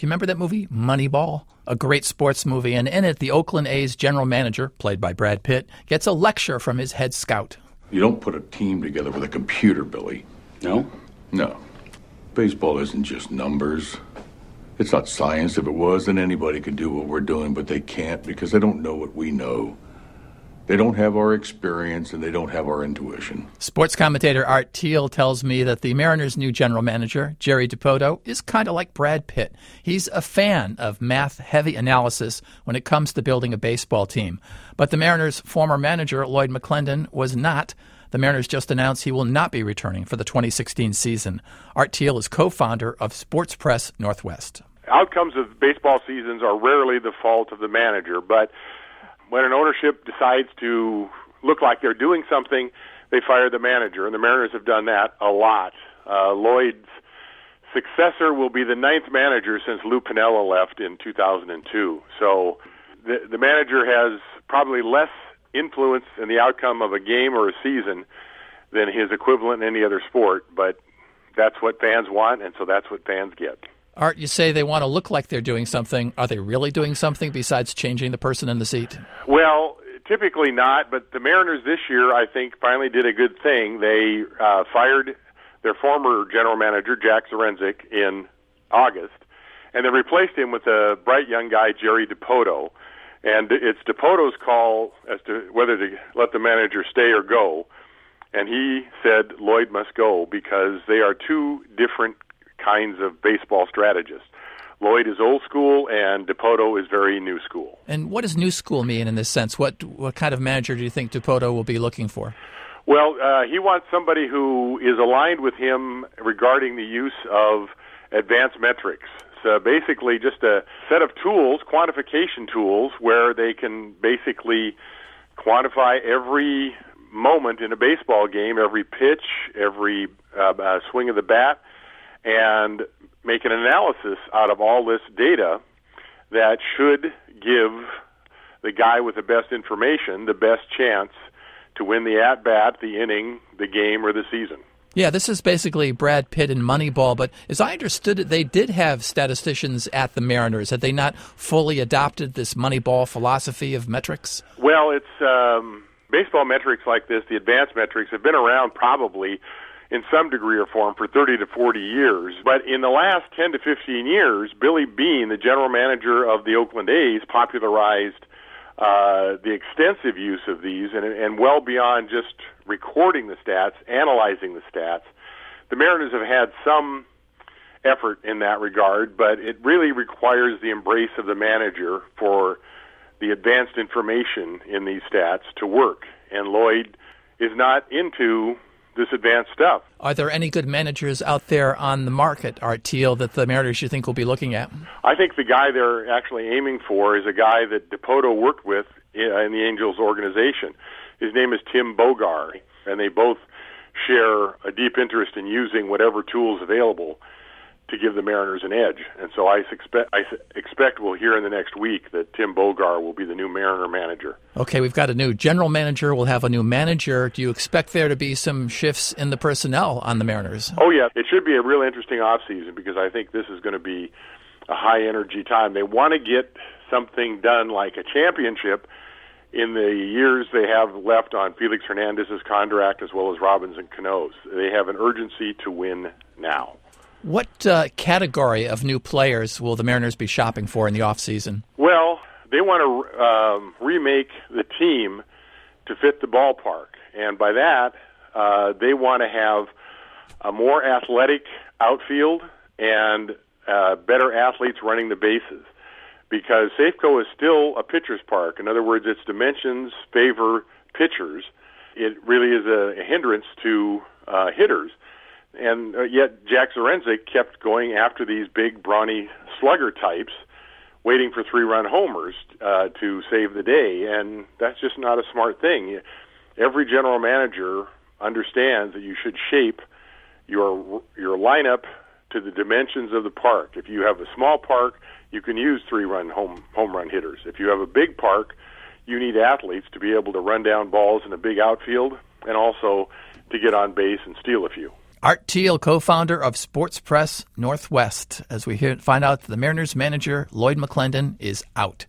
You remember that movie, Moneyball? A great sports movie, and in it, the Oakland A's general manager, played by Brad Pitt, gets a lecture from his head scout. You don't put a team together with a computer, Billy. No? No. Baseball isn't just numbers. It's not science. If it was, then anybody could do what we're doing, but they can't because they don't know what we know. They don't have our experience, and they don't have our intuition. Sports commentator Art Thiel tells me that the Mariners' new general manager, Jerry Dipoto, is kind of like Brad Pitt. He's a fan of math-heavy analysis when it comes to building a baseball team. But the Mariners' former manager, Lloyd McClendon, was not. The Mariners just announced he will not be returning for the 2016 season. Art Thiel is co-founder of Sports Press Northwest. Outcomes of baseball seasons are rarely the fault of the manager, but when an ownership decides to look like they're doing something, they fire the manager, and the Mariners have done that a lot. Lloyd's successor will be the 9th manager since Lou Piniella left in 2002. So the manager has probably less influence in the outcome of a game or a season than his equivalent in any other sport, but that's what fans want, and so that's what fans get. Art, you say they want to look like they're doing something. Are they really doing something besides changing the person in the seat? Well, typically not, but the Mariners this year, I think, finally did a good thing. They fired their former general manager, Jack Zarenzik, in August, and they replaced him with a bright young guy, Jerry Dipoto. And it's Dipoto's call as to whether to let the manager stay or go. And he said Lloyd must go because they are two different kinds of baseball strategists. Lloyd is old school, and Dipoto is very new school. And what does new school mean in this sense? What kind of manager do you think Dipoto will be looking for? Well, he wants somebody who is aligned with him regarding the use of advanced metrics. So basically just a set of tools, quantification tools, where they can basically quantify every moment in a baseball game, every pitch, every swing of the bat, and make an analysis out of all this data that should give the guy with the best information the best chance to win the at-bat, the inning, the game, or the season. Yeah, this is basically Brad Pitt and Moneyball, but as I understood it, they did have statisticians at the Mariners. Had they not fully adopted this Moneyball philosophy of metrics? Well, it's baseball metrics like this, the advanced metrics, have been around probably in some degree or form for 30 to 40 years. But in the last 10 to 15 years, Billy Beane, the general manager of the Oakland A's, popularized the extensive use of these, and well beyond just recording the stats, analyzing the stats. The Mariners have had some effort in that regard, but it really requires the embrace of the manager for the advanced information in these stats to work. And Lloyd is not into this advanced stuff. Are there any good managers out there on the market, Art Thiel, that the Mariners you think will be looking at? I think the guy they're actually aiming for is a guy that Dipoto worked with in the Angels organization. His name is Tim Bogar, and they both share a deep interest in using whatever tools available to give the Mariners an edge. And so I expect we'll hear in the next week that Tim Bogar will be the new Mariner manager. Okay, we've got a new general manager. We'll have a new manager. Do you expect there to be some shifts in the personnel on the Mariners? Oh, yeah. It should be a real interesting offseason because I think this is going to be a high-energy time. They want to get something done like a championship in the years they have left on Felix Hernandez's contract as well as Robinson Cano's. They have an urgency to win now. What category of new players will the Mariners be shopping for in the offseason? Well, they want to remake the team to fit the ballpark. And by that, they want to have a more athletic outfield and better athletes running the bases. Because Safeco is still a pitcher's park. In other words, its dimensions favor pitchers. It really is a hindrance to hitters. And yet Jack Zarenzik kept going after these big, brawny slugger types, waiting for three-run homers to save the day. And that's just not a smart thing. Every general manager understands that you should shape your lineup to the dimensions of the park. If you have a small park, you can use three-run home run hitters. If you have a big park, you need athletes to be able to run down balls in a big outfield and also to get on base and steal a few. Art Thiel, co-founder of Sports Press Northwest, as we find out the Mariners manager Lloyd McClendon is out.